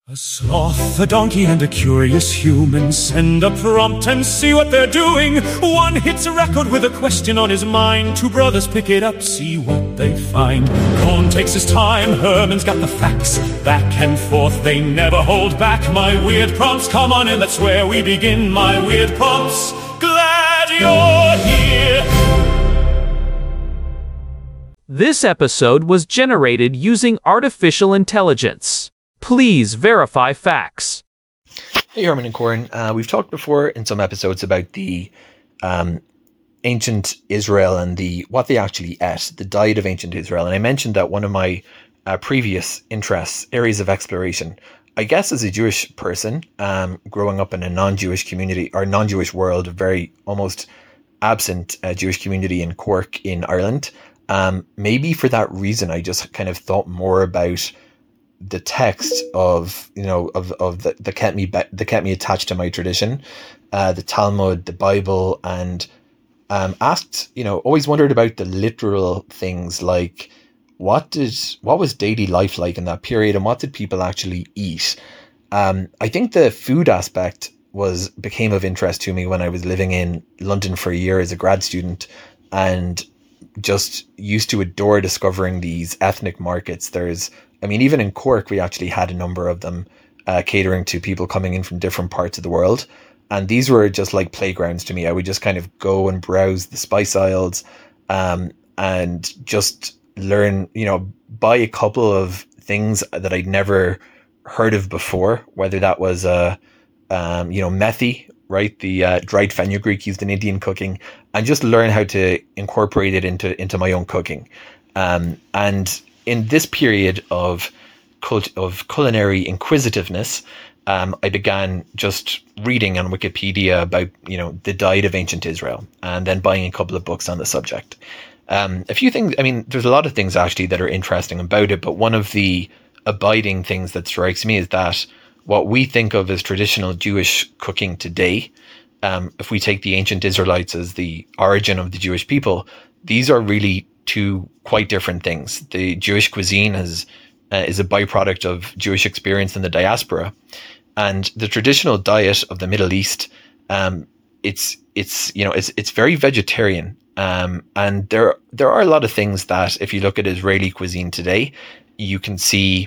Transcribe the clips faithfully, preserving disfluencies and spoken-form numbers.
A sloth, a donkey, and a curious human send a prompt and see what they're doing. One hits a record with a question on his mind. Two brothers pick it up, see what they find. Cohn takes his time, Herman's got the facts. Back and forth, they never hold back. My weird prompts, come on in, that's where we begin. My weird prompts, glad you're here. This episode was generated using artificial intelligence. Please verify facts. Hey, Herman and Corin. Uh, we've talked before in some episodes about the um, ancient Israel and the what they actually ate, the diet of ancient Israel. And I mentioned that one of my uh, previous interests, areas of exploration, I guess as a Jewish person, um, growing up in a non-Jewish community or non-Jewish world, a very almost absent uh, Jewish community in Cork in Ireland, um, maybe for that reason, I just kind of thought more about the text of, you know, of, of the, that kept me, be- that kept me attached to my tradition, uh, the Talmud, the Bible, and um, asked, you know, always wondered about the literal things like what did, what was daily life like in that period and what did people actually eat? Um, I think the food aspect was, became of interest to me when I was living in London for a year as a grad student and just used to adore discovering these ethnic markets. There's, I mean, even in Cork, we actually had a number of them uh, catering to people coming in from different parts of the world. And these were just like playgrounds to me. I would just kind of go and browse the spice aisles um, and just learn, you know, buy a couple of things that I'd never heard of before, whether that was, uh, um, you know, methi, right? The uh, dried fenugreek used in Indian cooking, and just learn how to incorporate it into, into my own cooking. Um, and in this period of cult, of culinary inquisitiveness, um, I began just reading on Wikipedia about, you know, the diet of ancient Israel, and then buying a couple of books on the subject. Um, a few things, I mean, there's a lot of things actually that are interesting about it, but one of the abiding things that strikes me is that what we think of as traditional Jewish cooking today, um, if we take the ancient Israelites as the origin of the Jewish people, these are really two quite different things. The Jewish cuisine has, uh, is a byproduct of Jewish experience in the diaspora, and the traditional diet of the Middle East, um, it's it's you know it's it's very vegetarian, um, and there there are a lot of things that if you look at Israeli cuisine today, you can see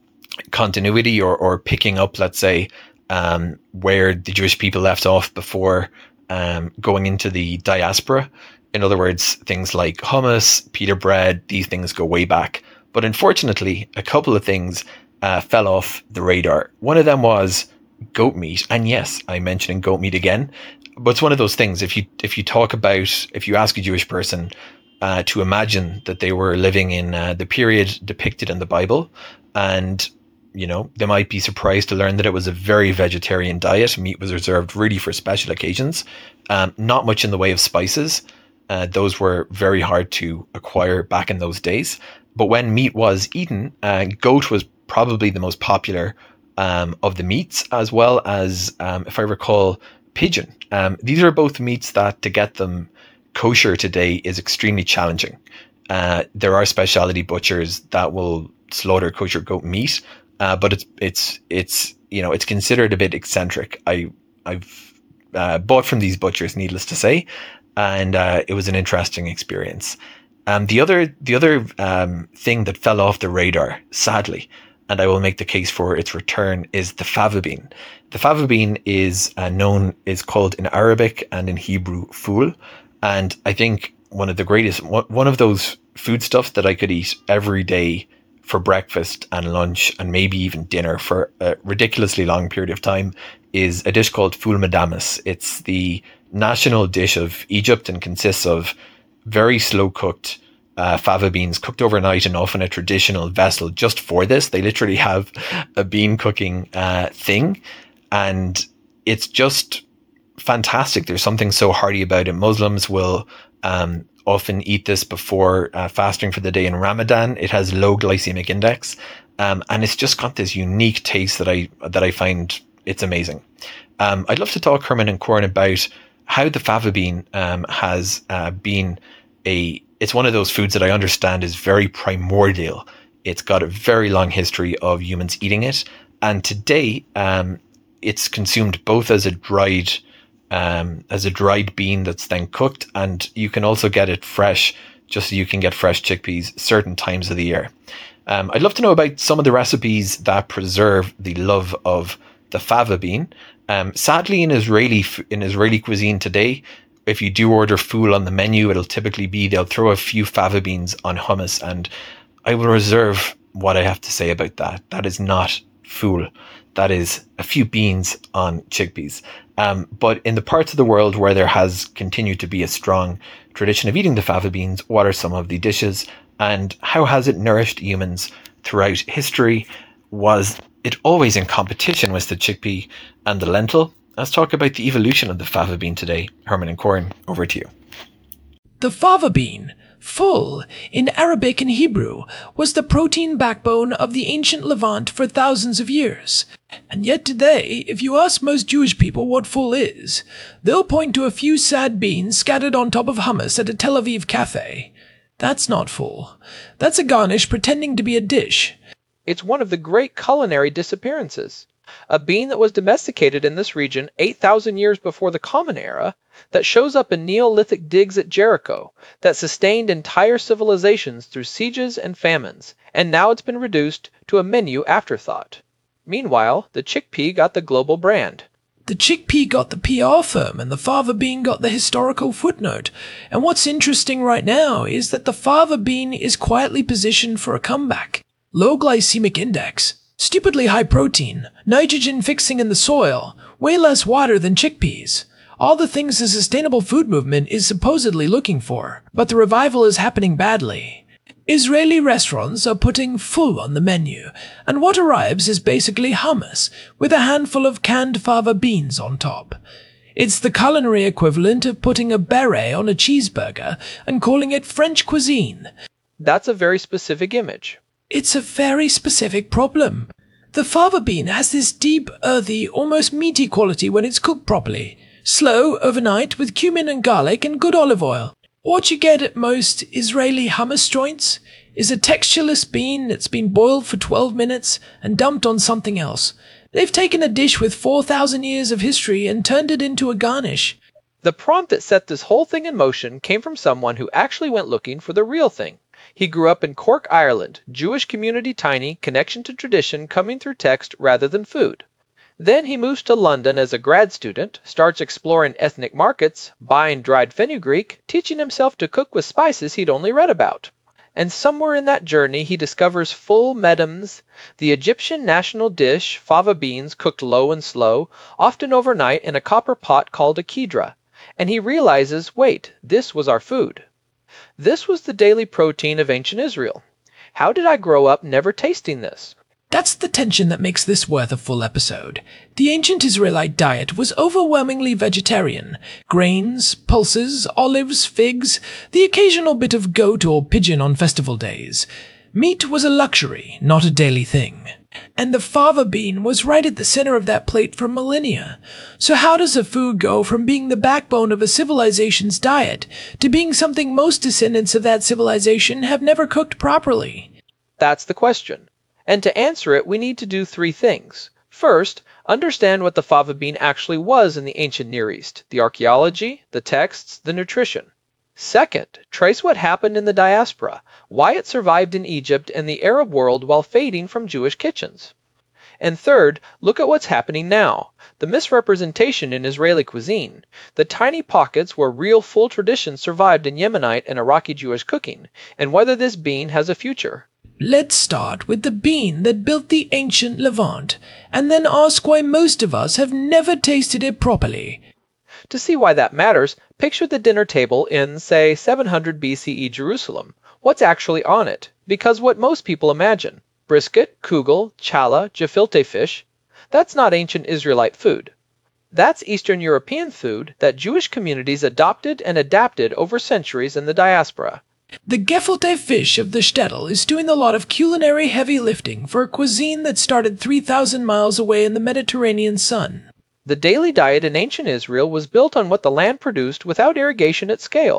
continuity or or picking up, let's say, um, where the Jewish people left off before um, going into the diaspora. In other words, things like hummus, pita bread, these things go way back. But unfortunately, a couple of things uh, fell off the radar. One of them was goat meat. And yes, I'm mentioning goat meat again. But it's one of those things, if you if you talk about, if you ask a Jewish person uh, to imagine that they were living in uh, the period depicted in the Bible, and, you know, they might be surprised to learn that it was a very vegetarian diet. Meat was reserved really for special occasions. Um, not much in the way of spices. Uh, those were very hard to acquire back in those days. But when meat was eaten, uh, goat was probably the most popular um, of the meats, as well as, um, if I recall, pigeon. Um, these are both meats that to get them kosher today is extremely challenging. Uh, there are specialty butchers that will slaughter kosher goat meat, uh, but it's it's it's you know it's considered a bit eccentric. I I've uh, bought from these butchers, needless to say. And uh, it was an interesting experience. Um, the other, the other um, thing that fell off the radar, sadly, and I will make the case for its return, is the fava bean. The fava bean is uh, known, is called in Arabic and in Hebrew ful, and I think one of the greatest, one of those foodstuffs that I could eat every day for breakfast and lunch and maybe even dinner for a ridiculously long period of time is a dish called ful medames. It's the national dish of Egypt and consists of very slow cooked uh, fava beans cooked overnight and often a traditional vessel just for this. They literally have a bean cooking uh, thing, and it's just fantastic. There's something so hearty about it. Muslims will um, often eat this before uh, fasting for the day in Ramadan. It has low glycemic index, um, and it's just got this unique taste that I that I find it's amazing. Um, I'd love to talk, Herman and Corin, about how the fava bean um, has uh, been a, it's one of those foods that I understand is very primordial. It's got a very long history of humans eating it. And today, um, it's consumed both as a dried um, as a dried bean that's then cooked, and you can also get it fresh, just so you can get fresh chickpeas certain times of the year. Um, I'd love to know about some of the recipes that preserve the love of the fava bean. Um, sadly, in Israeli in Israeli cuisine today, if you do order fool on the menu, it'll typically be they'll throw a few fava beans on hummus, and I will reserve what I have to say about that. That is not fool. That is a few beans on chickpeas. Um, but in the parts of the world where there has continued to be a strong tradition of eating the fava beans, what are some of the dishes, and how has it nourished humans throughout history? Was it always in competition with the chickpea and the lentil? Let's talk about the evolution of the fava bean today. Herman and Corin, over to you. The fava bean, ful in Arabic and Hebrew, was the protein backbone of the ancient Levant for thousands of years. And yet today, if you ask most Jewish people what ful is, they'll point to a few sad beans scattered on top of hummus at a Tel Aviv cafe. That's not ful. That's a garnish pretending to be a dish. It's one of the great culinary disappearances. A bean that was domesticated in this region eight thousand years before the Common Era, that shows up in Neolithic digs at Jericho, that sustained entire civilizations through sieges and famines, and now it's been reduced to a menu afterthought. Meanwhile, the chickpea got the global brand. The chickpea got the P R firm and the fava bean got the historical footnote. And what's interesting right now is that the fava bean is quietly positioned for a comeback. Low glycemic index, stupidly high protein, nitrogen fixing in the soil, way less water than chickpeas. All the things the sustainable food movement is supposedly looking for, but the revival is happening badly. Israeli restaurants are putting ful on the menu, and what arrives is basically hummus, with a handful of canned fava beans on top. It's the culinary equivalent of putting a beret on a cheeseburger and calling it French cuisine. That's a very specific image. It's a very specific problem. The fava bean has this deep, earthy, almost meaty quality when it's cooked properly. Slow, overnight, with cumin and garlic and good olive oil. What you get at most Israeli hummus joints is a textureless bean that's been boiled for twelve minutes and dumped on something else. They've taken a dish with four thousand years of history and turned it into a garnish. The prompt that set this whole thing in motion came from someone who actually went looking for the real thing. He grew up in Cork, Ireland, Jewish community tiny, connection to tradition coming through text rather than food. Then he moves to London as a grad student, starts exploring ethnic markets, buying dried fenugreek, teaching himself to cook with spices he'd only read about. And somewhere in that journey he discovers ful medems, the Egyptian national dish, fava beans cooked low and slow, often overnight in a copper pot called a kidra. And he realizes, wait, this was our food. This was the daily protein of ancient Israel. How did I grow up never tasting this? That's the tension that makes this worth a full episode. The ancient Israelite diet was overwhelmingly vegetarian. Grains, pulses, olives, figs, the occasional bit of goat or pigeon on festival days. Meat was a luxury, not a daily thing. And the fava bean was right at the center of that plate for millennia. So how does a food go from being the backbone of a civilization's diet to being something most descendants of that civilization have never cooked properly? That's the question. And to answer it, we need to do three things. First, understand what the fava bean actually was in the ancient Near East, the archaeology, the texts, the nutrition. Second, trace what happened in the diaspora, why it survived in Egypt and the Arab world while fading from Jewish kitchens. And third, look at what's happening now, the misrepresentation in Israeli cuisine, the tiny pockets where real full traditions survived in Yemenite and Iraqi Jewish cooking, and whether this bean has a future. Let's start with the bean that built the ancient Levant, and then ask why most of us have never tasted it properly. To see why that matters, picture the dinner table in, say, seven hundred B C E Jerusalem. What's actually on it? Because what most people imagine, brisket, kugel, challah, gefilte fish, that's not ancient Israelite food. That's Eastern European food that Jewish communities adopted and adapted over centuries in the diaspora. The gefilte fish of the shtetl is doing a lot of culinary heavy lifting for a cuisine that started three thousand miles away in the Mediterranean sun. The daily diet in ancient Israel was built on what the land produced without irrigation at scale.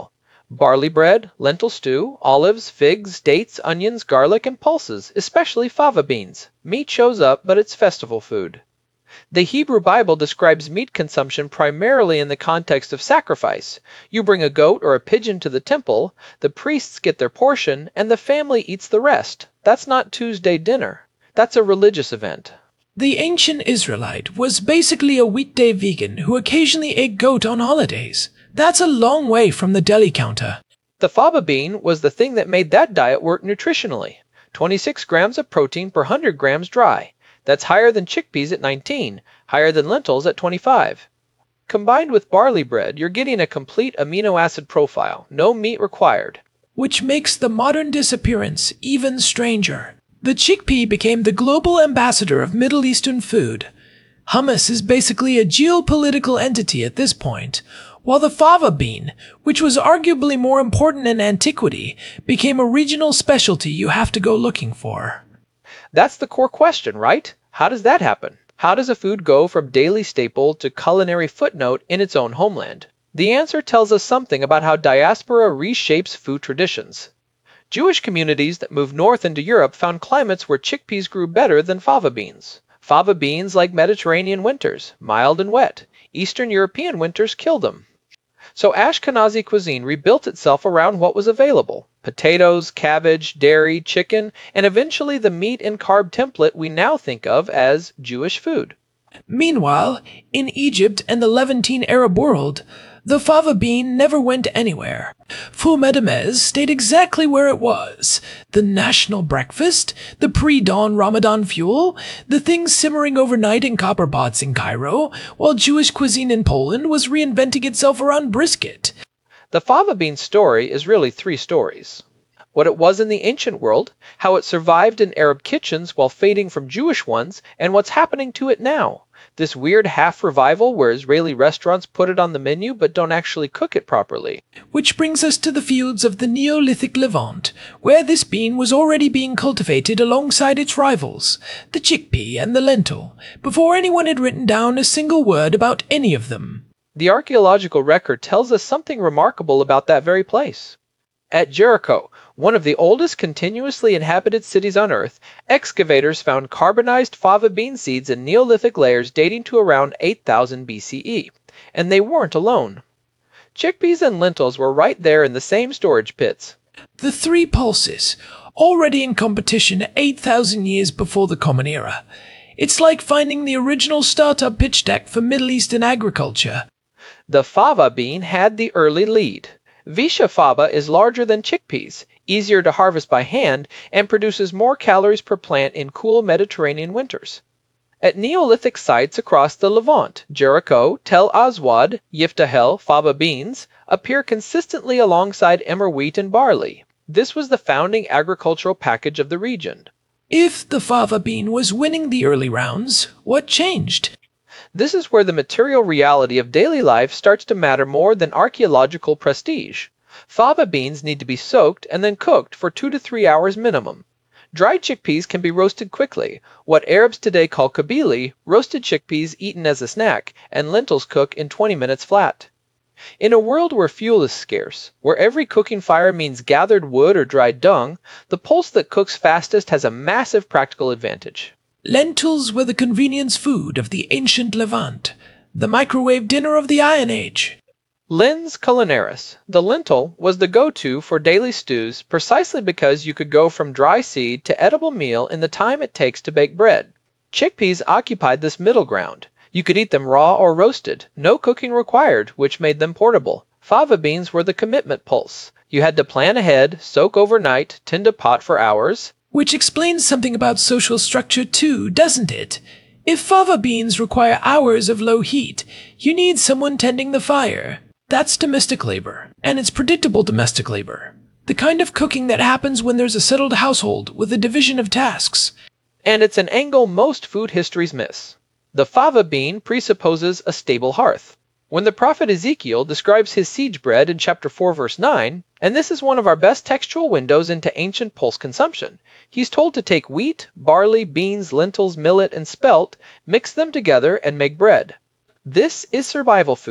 Barley bread, lentil stew, olives, figs, dates, onions, garlic, and pulses, especially fava beans. Meat shows up, but it's festival food. The Hebrew Bible describes meat consumption primarily in the context of sacrifice. You bring a goat or a pigeon to the temple, the priests get their portion, and the family eats the rest. That's not Tuesday dinner. That's a religious event. The ancient Israelite was basically a weekday vegan who occasionally ate goat on holidays. That's a long way from the deli counter. The fava bean was the thing that made that diet work nutritionally. twenty-six grams of protein per one hundred grams dry. That's higher than chickpeas at nineteen, higher than lentils at twenty-five. Combined with barley bread, you're getting a complete amino acid profile, no meat required. Which makes the modern disappearance even stranger. The chickpea became the global ambassador of Middle Eastern food. Hummus is basically a geopolitical entity at this point, while the fava bean, which was arguably more important in antiquity, became a regional specialty you have to go looking for. That's the core question, right? How does that happen? How does a food go from daily staple to culinary footnote in its own homeland? The answer tells us something about how diaspora reshapes food traditions. Jewish communities that moved north into Europe found climates where chickpeas grew better than fava beans. Fava beans like Mediterranean winters, mild and wet. Eastern European winters killed them. So Ashkenazi cuisine rebuilt itself around what was available. Potatoes, cabbage, dairy, chicken, and eventually the meat and carb template we now think of as Jewish food. Meanwhile, in Egypt and the Levantine Arab world, the fava bean never went anywhere. Ful Medamez stayed exactly where it was. The national breakfast, the pre-dawn Ramadan fuel, the thing simmering overnight in copper pots in Cairo, while Jewish cuisine in Poland was reinventing itself around brisket. The fava bean story is really three stories. What it was in the ancient world, how it survived in Arab kitchens while fading from Jewish ones, and what's happening to it now. This weird half-revival where Israeli restaurants put it on the menu but don't actually cook it properly. Which brings us to the fields of the Neolithic Levant, where this bean was already being cultivated alongside its rivals, the chickpea and the lentil, before anyone had written down a single word about any of them. The archaeological record tells us something remarkable about that very place. At Jericho, one of the oldest continuously inhabited cities on Earth, excavators found carbonized fava bean seeds in Neolithic layers dating to around eight thousand B C E. And they weren't alone. Chickpeas and lentils were right there in the same storage pits. The three pulses, already in competition eight thousand years before the Common Era. It's like finding the original startup pitch deck for Middle Eastern agriculture. The fava bean had the early lead. Visha fava is larger than chickpeas, easier to harvest by hand, and produces more calories per plant in cool Mediterranean winters. At Neolithic sites across the Levant, Jericho, Tel Aswad, Yiftahel, fava beans appear consistently alongside emmer wheat and barley. This was the founding agricultural package of the region. If the fava bean was winning the early rounds, what changed? This is where the material reality of daily life starts to matter more than archaeological prestige. Fava beans need to be soaked and then cooked for two to three hours minimum. Dried chickpeas can be roasted quickly, what Arabs today call kabili, roasted chickpeas eaten as a snack, and lentils cook in twenty minutes flat. In a world where fuel is scarce, where every cooking fire means gathered wood or dried dung, the pulse that cooks fastest has a massive practical advantage. Lentils were the convenience food of the ancient Levant, the microwave dinner of the Iron Age. Lens culinaris, the lentil, was the go-to for daily stews precisely because you could go from dry seed to edible meal in the time it takes to bake bread. Chickpeas occupied this middle ground. You could eat them raw or roasted, no cooking required, which made them portable. Fava beans were the commitment pulse. You had to plan ahead, soak overnight, tend a pot for hours. Which explains something about social structure too, doesn't it? If fava beans require hours of low heat, you need someone tending the fire. That's domestic labor, and it's predictable domestic labor. The kind of cooking that happens when there's a settled household with a division of tasks. And it's an angle most food histories miss. The fava bean presupposes a stable hearth. When the prophet Ezekiel describes his siege bread in chapter four verse nine, and this is one of our best textual windows into ancient pulse consumption, he's told to take wheat, barley, beans, lentils, millet, and spelt, mix them together, and make bread. This is survival food.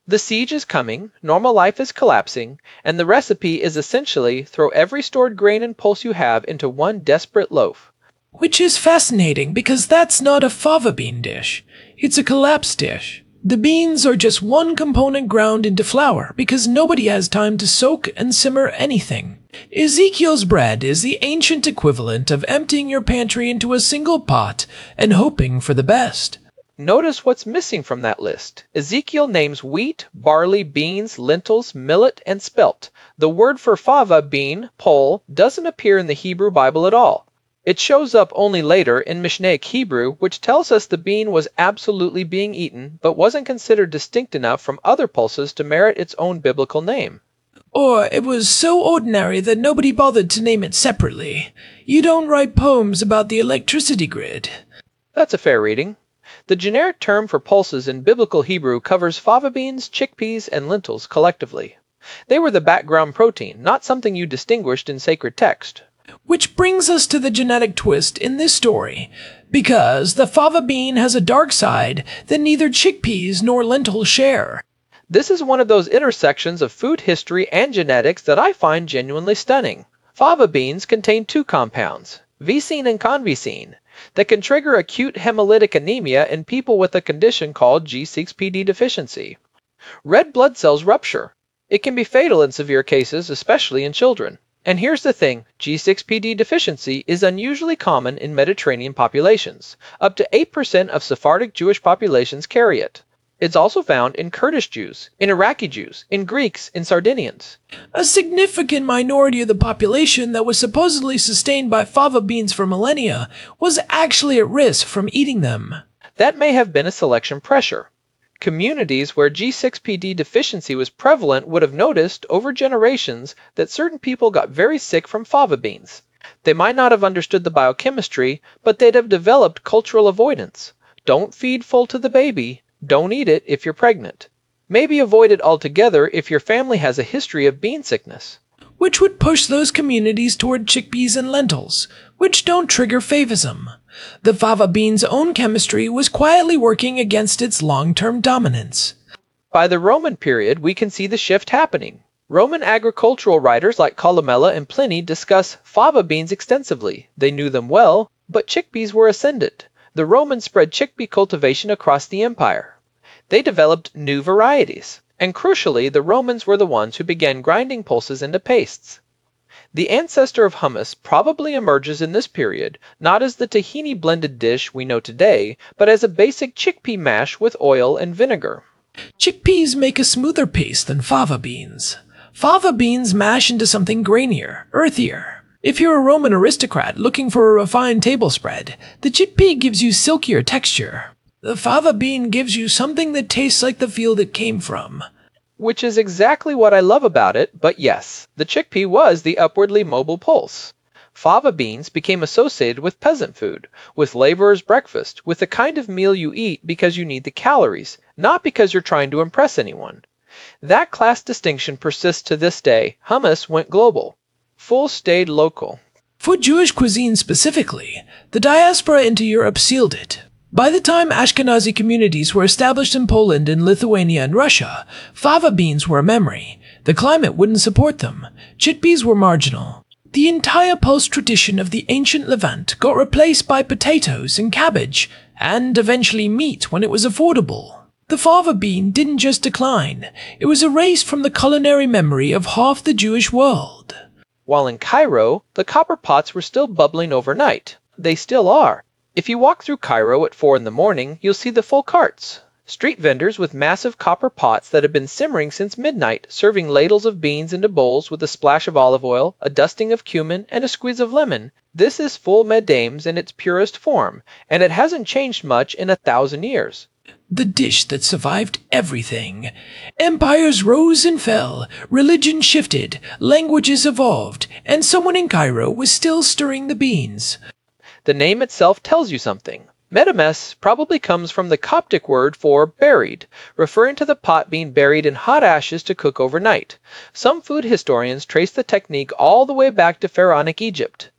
The siege is coming, normal life is collapsing, and the recipe is essentially throw every stored grain and pulse you have into one desperate loaf. Which is fascinating because that's not a fava bean dish. It's a collapse dish. The beans are just one component ground into flour because nobody has time to soak and simmer anything. Ezekiel's bread is the ancient equivalent of emptying your pantry into a single pot and hoping for the best. Notice what's missing from that list. Ezekiel names wheat, barley, beans, lentils, millet, and spelt. The word for fava bean, pole, doesn't appear in the Hebrew Bible at all. It shows up only later in Mishnaic Hebrew, which tells us the bean was absolutely being eaten, but wasn't considered distinct enough from other pulses to merit its own biblical name. Or it was so ordinary that nobody bothered to name it separately. You don't write poems about the electricity grid. That's a fair reading. The generic term for pulses in biblical Hebrew covers fava beans, chickpeas, and lentils collectively. They were the background protein, not something you distinguished in sacred text. Which brings us to the genetic twist in this story, because the fava bean has a dark side that neither chickpeas nor lentils share. This is one of those intersections of food history and genetics that I find genuinely stunning. Fava beans contain two compounds, visin and convisin, that can trigger acute hemolytic anemia in people with a condition called G six P D deficiency. Red blood cells rupture. It can be fatal in severe cases, especially in children. And here's the thing, G six P D deficiency is unusually common in Mediterranean populations. Up to eight percent of Sephardic Jewish populations carry it. It's also found in Kurdish Jews, in Iraqi Jews, in Greeks, in Sardinians. A significant minority of the population that was supposedly sustained by fava beans for millennia was actually at risk from eating them. That may have been a selection pressure. Communities where G six P D deficiency was prevalent would have noticed over generations that certain people got very sick from fava beans. They might not have understood the biochemistry, but they'd have developed cultural avoidance. Don't feed full to the baby. Don't eat it if you're pregnant. Maybe avoid it altogether if your family has a history of bean sickness. Which would push those communities toward chickpeas and lentils, which don't trigger favism. The fava bean's own chemistry was quietly working against its long-term dominance. By the Roman period, we can see the shift happening. Roman agricultural writers like Columella and Pliny discuss fava beans extensively. They knew them well, but chickpeas were ascendant. The Romans spread chickpea cultivation across the empire. They developed new varieties, and crucially, the Romans were the ones who began grinding pulses into pastes. The ancestor of hummus probably emerges in this period, not as the tahini blended dish we know today, but as a basic chickpea mash with oil and vinegar. Chickpeas make a smoother paste than fava beans. Fava beans mash into something grainier, earthier. If you're a Roman aristocrat looking for a refined table spread, the chickpea gives you silkier texture. The fava bean gives you something that tastes like the field it came from. Which is exactly what I love about it, but yes, the chickpea was the upwardly mobile pulse. Fava beans became associated with peasant food, with laborer's breakfast, with the kind of meal you eat because you need the calories, not because you're trying to impress anyone. That class distinction persists to this day. Hummus went global. Full stayed local. For Jewish cuisine specifically, the diaspora into Europe sealed it. By the time Ashkenazi communities were established in Poland and Lithuania and Russia, fava beans were a memory. The climate wouldn't support them. Chickpeas were marginal. The entire pulse tradition of the ancient Levant got replaced by potatoes and cabbage, and eventually meat when it was affordable. The fava bean didn't just decline, it was erased from the culinary memory of half the Jewish world. While in Cairo, the copper pots were still bubbling overnight. They still are. If you walk through Cairo at four in the morning, you'll see the full carts. Street vendors with massive copper pots that have been simmering since midnight, serving ladles of beans into bowls with a splash of olive oil, a dusting of cumin, and a squeeze of lemon. This is full medames in its purest form, and it hasn't changed much in a thousand years. The dish that survived everything. Empires rose and fell, religion shifted, languages evolved, and someone in Cairo was still stirring the beans. The name itself tells you something. Medames probably comes from the Coptic word for buried, referring to the pot being buried in hot ashes to cook overnight. Some food historians trace the technique all the way back to pharaonic Egypt.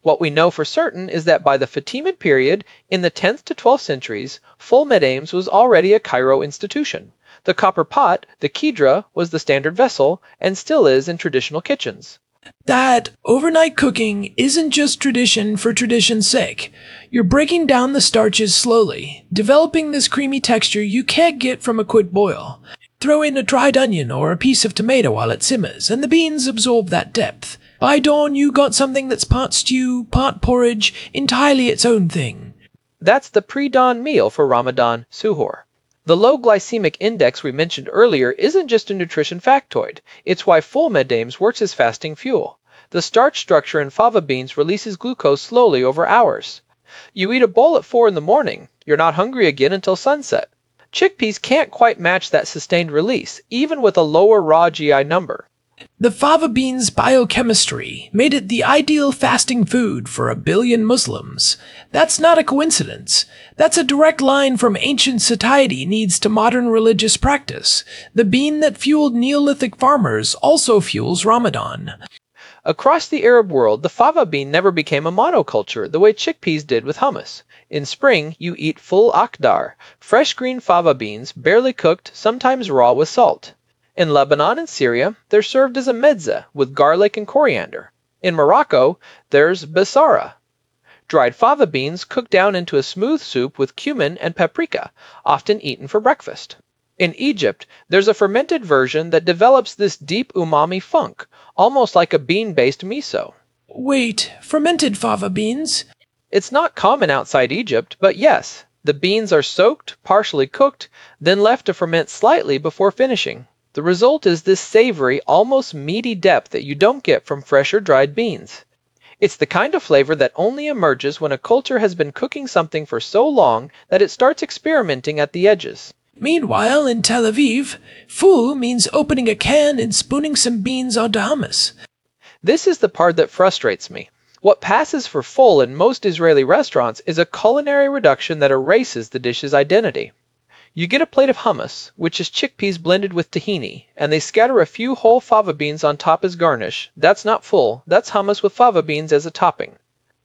What we know for certain is that by the Fatimid period, in the tenth to twelfth centuries, full medames was already a Cairo institution. The copper pot, the kidra, was the standard vessel, and still is in traditional kitchens. That overnight cooking isn't just tradition for tradition's sake. You're breaking down the starches slowly, developing this creamy texture you can't get from a quick boil. Throw in a dried onion or a piece of tomato while it simmers, and the beans absorb that depth. By dawn, you got something that's part stew, part porridge, entirely its own thing. That's the pre-dawn meal for Ramadan suhoor. The low glycemic index we mentioned earlier isn't just a nutrition factoid. It's why full medames works as fasting fuel. The starch structure in fava beans releases glucose slowly over hours. You eat a bowl at four in the morning, you're not hungry again until sunset. Chickpeas can't quite match that sustained release, even with a lower raw G I number. The fava beans' biochemistry made it the ideal fasting food for a billion Muslims. That's not a coincidence. That's a direct line from ancient satiety needs to modern religious practice. The bean that fueled Neolithic farmers also fuels Ramadan. Across the Arab world, the fava bean never became a monoculture the way chickpeas did with hummus. In spring, you eat full akdar, fresh green fava beans, barely cooked, sometimes raw with salt. In Lebanon and Syria, they're served as a mezza with garlic and coriander. In Morocco, there's basara, dried fava beans cooked down into a smooth soup with cumin and paprika, often eaten for breakfast. In Egypt, there's a fermented version that develops this deep umami funk, almost like a bean-based miso. Wait, fermented fava beans? It's not common outside Egypt, but yes, the beans are soaked, partially cooked, then left to ferment slightly before finishing. The result is this savory, almost meaty depth that you don't get from fresh or dried beans. It's the kind of flavor that only emerges when a culture has been cooking something for so long that it starts experimenting at the edges. Meanwhile, in Tel Aviv, foo means opening a can and spooning some beans onto hummus. This is the part that frustrates me. What passes for full in most Israeli restaurants is a culinary reduction that erases the dish's identity. You get a plate of hummus, which is chickpeas blended with tahini, and they scatter a few whole fava beans on top as garnish. That's not full, that's hummus with fava beans as a topping.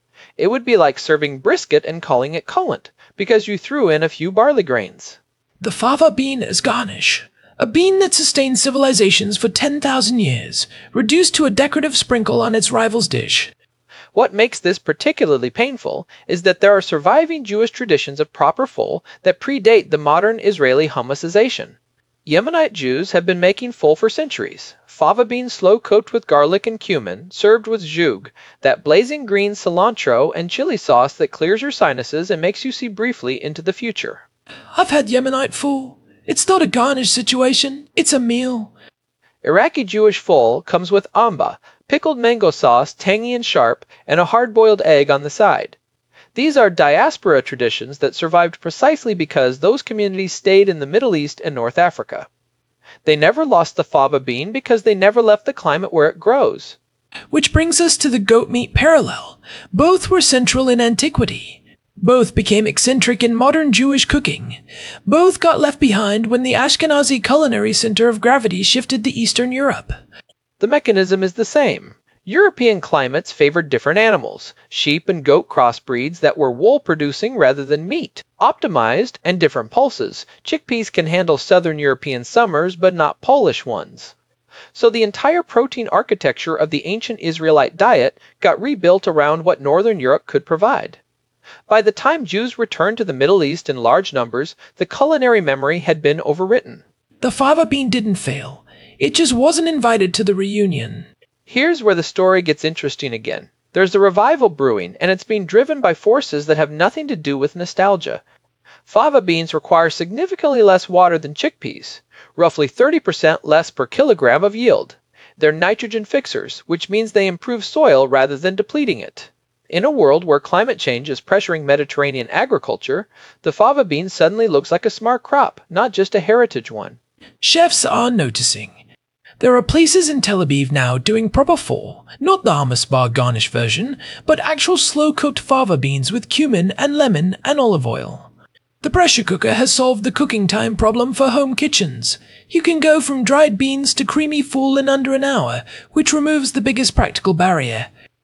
It would be like serving brisket and calling it coolant, because you threw in a few barley grains. The fava bean as garnish. A bean that sustained civilizations for ten thousand years, reduced to a decorative sprinkle on its rival's dish. What makes this particularly painful is that there are surviving Jewish traditions of proper ful that predate the modern Israeli hummusization. Yemenite Jews have been making ful for centuries. Fava beans slow cooked with garlic and cumin, served with zhug, that blazing green cilantro and chili sauce that clears your sinuses and makes you see briefly into the future. I've had Yemenite ful. It's not a garnish situation, it's a meal. Iraqi Jewish ful comes with amba, pickled mango sauce, tangy and sharp, and a hard-boiled egg on the side. These are diaspora traditions that survived precisely because those communities stayed in the Middle East and North Africa. They never lost the fava bean because they never left the climate where it grows. Which brings us to the goat meat parallel. Both were central in antiquity. Both became eccentric in modern Jewish cooking. Both got left behind when the Ashkenazi culinary center of gravity shifted to Eastern Europe. The mechanism is the same. European climates favored different animals, sheep and goat crossbreeds that were wool-producing rather than meat, optimized, and different pulses. Chickpeas can handle Southern European summers, but not Polish ones. So the entire protein architecture of the ancient Israelite diet got rebuilt around what Northern Europe could provide. By the time Jews returned to the Middle East in large numbers, the culinary memory had been overwritten. The fava bean didn't fail. It just wasn't invited to the reunion. Here's where the story gets interesting again. There's a revival brewing, and it's being driven by forces that have nothing to do with nostalgia. Fava beans require significantly less water than chickpeas, roughly thirty percent less per kilogram of yield. They're nitrogen fixers, which means they improve soil rather than depleting it. In a world where climate change is pressuring Mediterranean agriculture, the fava bean suddenly looks like a smart crop, not just a heritage one. Chefs are noticing. There are places in Tel Aviv now doing proper ful, not the hummus bar garnish version, but actual slow-cooked fava beans with cumin and lemon and olive oil. The pressure cooker has solved the cooking time problem for home kitchens. You can go from dried beans to creamy ful in under an hour, which removes the biggest practical barrier.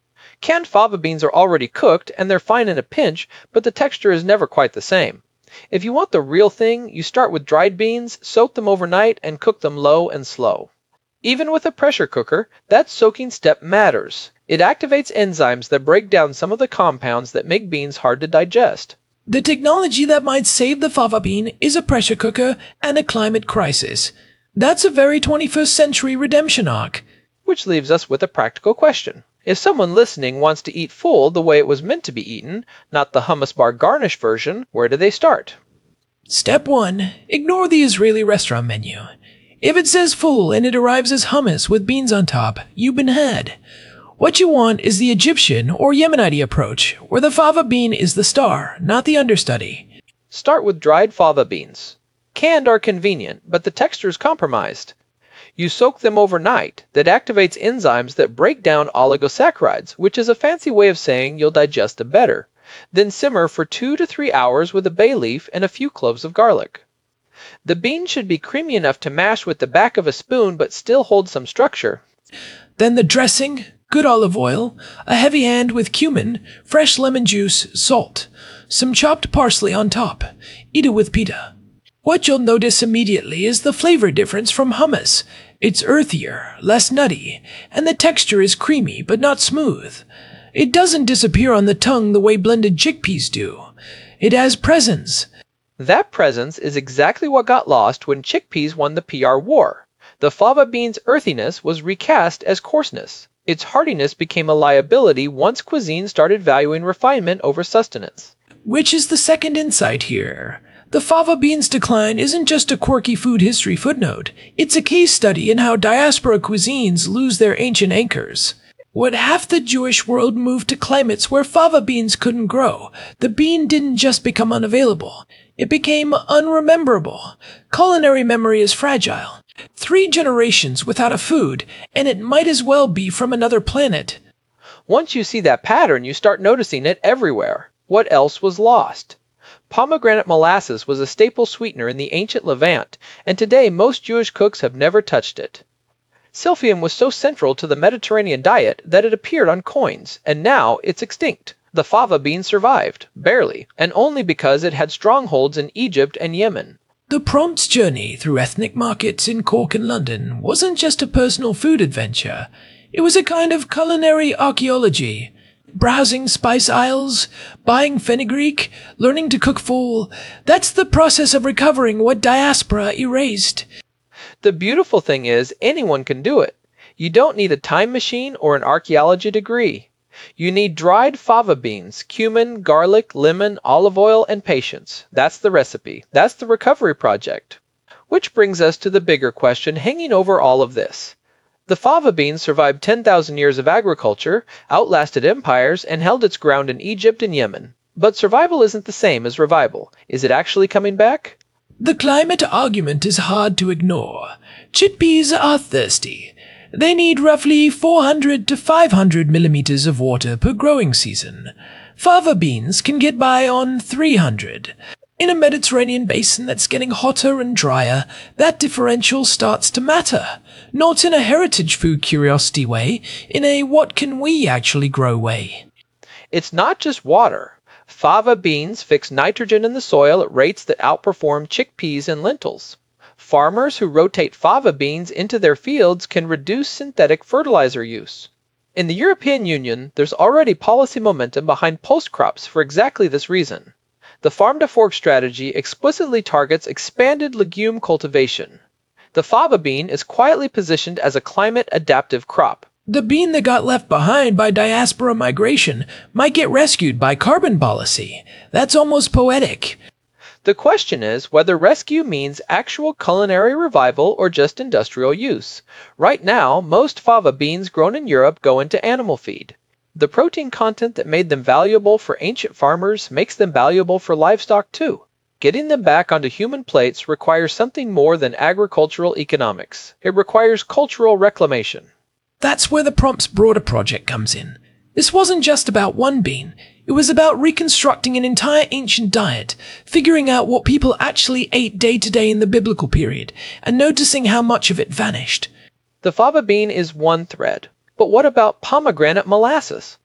Canned fava beans are already cooked and they're fine in a pinch, but the texture is never quite the same. If you want the real thing, you start with dried beans, soak them overnight, and cook them low and slow. Even with a pressure cooker, that soaking step matters. It activates enzymes that break down some of the compounds that make beans hard to digest. The technology that might save the fava bean is a pressure cooker and a climate crisis. That's a very twenty-first century redemption arc. Which leaves us with a practical question. If someone listening wants to eat full the way it was meant to be eaten, not the hummus bar garnish version, where do they start? Step one. Ignore the Israeli restaurant menu. If it says full and it arrives as hummus with beans on top, you've been had. What you want is the Egyptian or Yemenite approach, where the fava bean is the star, not the understudy. Start with dried fava beans. Canned are convenient, but the texture is compromised. You soak them overnight. That activates enzymes that break down oligosaccharides, which is a fancy way of saying you'll digest them better. Then simmer for two to three hours with a bay leaf and a few cloves of garlic. The bean should be creamy enough to mash with the back of a spoon but still hold some structure. Then the dressing, good olive oil, a heavy hand with cumin, fresh lemon juice, salt, some chopped parsley on top. Eat it with pita. What you'll notice immediately is the flavor difference from hummus. It's earthier, less nutty, and the texture is creamy but not smooth. It doesn't disappear on the tongue the way blended chickpeas do. It has presence. That presence is exactly what got lost when chickpeas won the P R war. The fava bean's earthiness was recast as coarseness. Its hardiness became a liability once cuisine started valuing refinement over sustenance. Which is the second insight here. The fava bean's decline isn't just a quirky food history footnote. It's a case study in how diaspora cuisines lose their ancient anchors. When half the Jewish world moved to climates where fava beans couldn't grow, the bean didn't just become unavailable. It became unrememberable. Culinary memory is fragile. Three generations without a food, and it might as well be from another planet. Once you see that pattern, you start noticing it everywhere. What else was lost? Pomegranate molasses was a staple sweetener in the ancient Levant, and today most Jewish cooks have never touched it. Silphium was so central to the Mediterranean diet that it appeared on coins, and now it's extinct. The fava bean survived, barely, and only because it had strongholds in Egypt and Yemen. The prompt's journey through ethnic markets in Cork and London wasn't just a personal food adventure. It was a kind of culinary archaeology. Browsing spice aisles, buying fenugreek, learning to cook full. That's the process of recovering what diaspora erased. The beautiful thing is, anyone can do it. You don't need a time machine or an archaeology degree. You need dried fava beans, cumin, garlic, lemon, olive oil, and patience. That's the recipe. That's the recovery project. Which brings us to the bigger question hanging over all of this. The fava bean survived ten thousand years of agriculture, outlasted empires, and held its ground in Egypt and Yemen. But survival isn't the same as revival. Is it actually coming back? The climate argument is hard to ignore. Chickpeas are thirsty. They need roughly four hundred to five hundred millimeters of water per growing season. Fava beans can get by on three hundred. In a Mediterranean basin that's getting hotter and drier, that differential starts to matter. Not in a heritage food curiosity way, in a what can we actually grow way. It's not just water. Fava beans fix nitrogen in the soil at rates that outperform chickpeas and lentils. Farmers who rotate fava beans into their fields can reduce synthetic fertilizer use. In the European Union, there's already policy momentum behind pulse crops for exactly this reason. The farm-to-fork strategy explicitly targets expanded legume cultivation. The fava bean is quietly positioned as a climate-adaptive crop. The bean that got left behind by diaspora migration might get rescued by carbon policy. That's almost poetic. The question is whether rescue means actual culinary revival or just industrial use. Right now, most fava beans grown in Europe go into animal feed. The protein content that made them valuable for ancient farmers makes them valuable for livestock too. Getting them back onto human plates requires something more than agricultural economics. It requires cultural reclamation. That's where the Prompt's broader project comes in. This wasn't just about one bean. It was about reconstructing an entire ancient diet, figuring out what people actually ate day to day in the biblical period, and noticing how much of it vanished. The fava bean is one thread. But what about pomegranate molasses?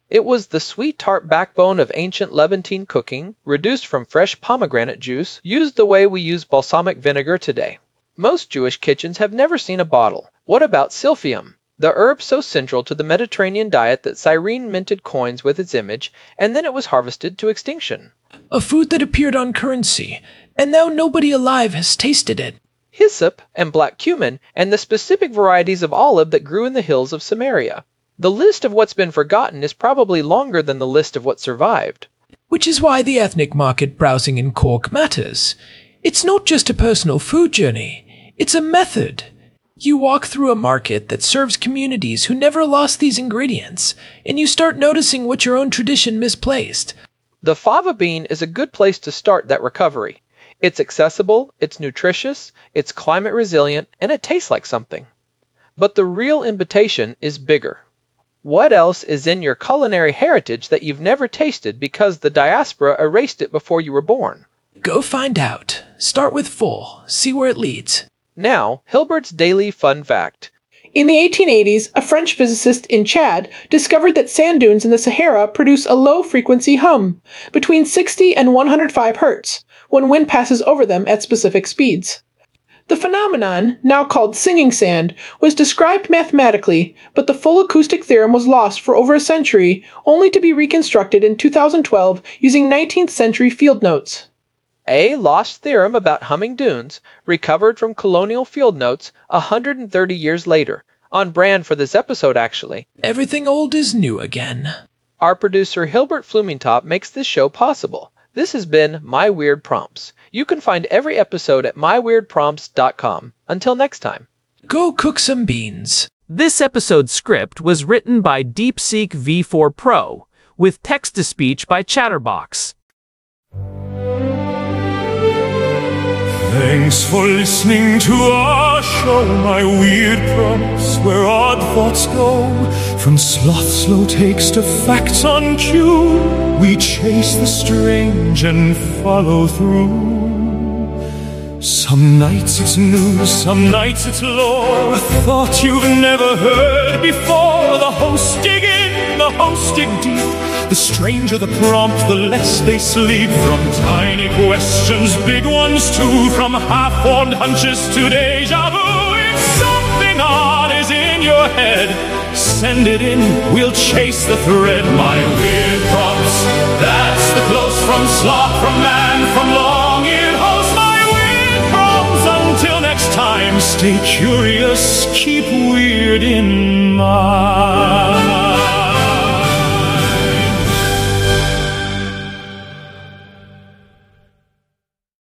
It was the sweet tart backbone of ancient Levantine cooking, reduced from fresh pomegranate juice, used the way we use balsamic vinegar today. Most Jewish kitchens have never seen a bottle. What about silphium, the herb so central to the Mediterranean diet that Cyrene minted coins with its image, and then it was harvested to extinction? A food that appeared on currency, and now nobody alive has tasted it. Hyssop and black cumin, and the specific varieties of olive that grew in the hills of Samaria. The list of what's been forgotten is probably longer than the list of what survived. Which is why the ethnic market browsing in Cork matters. It's not just a personal food journey, it's a method. You walk through a market that serves communities who never lost these ingredients, and you start noticing what your own tradition misplaced. The fava bean is a good place to start that recovery. It's accessible, it's nutritious, it's climate resilient, and it tastes like something. But the real invitation is bigger. What else is in your culinary heritage that you've never tasted because the diaspora erased it before you were born? Go find out. Start with full. See where it leads. Now, Hilbert's Daily Fun Fact. In the eighteen eighties, a French physicist in Chad discovered that sand dunes in the Sahara produce a low-frequency hum, between sixty and one hundred five hertz, when wind passes over them at specific speeds. The phenomenon, now called singing sand, was described mathematically, but the full acoustic theorem was lost for over a century, only to be reconstructed in two thousand twelve using nineteenth century field notes. A lost theorem about humming dunes, recovered from colonial field notes one hundred thirty years later. On brand for this episode, actually. Everything old is new again. Our producer Hilbert Flumintop makes this show possible. This has been My Weird Prompts. You can find every episode at my weird prompts dot com. Until next time. Go cook some beans. This episode's script was written by DeepSeek V four Pro, with text-to-speech by Chatterbox. Thanks for listening to our show, My Weird Prompts, where odd thoughts go. From sloth slow takes to facts on cue, we chase the strange and follow through. Some nights it's news, some nights it's lore, a thought you've never heard before. The hosts dig in, the hosts dig deep. The stranger the prompt, the less they sleep. From tiny questions, big ones too. From half-formed hunches to deja vu. If something odd is in your head, send it in, we'll chase the thread. My weird prompts, that's the close from sloth, from man, from long-eared host. My weird prompts, until next time, stay curious, keep weird in mind.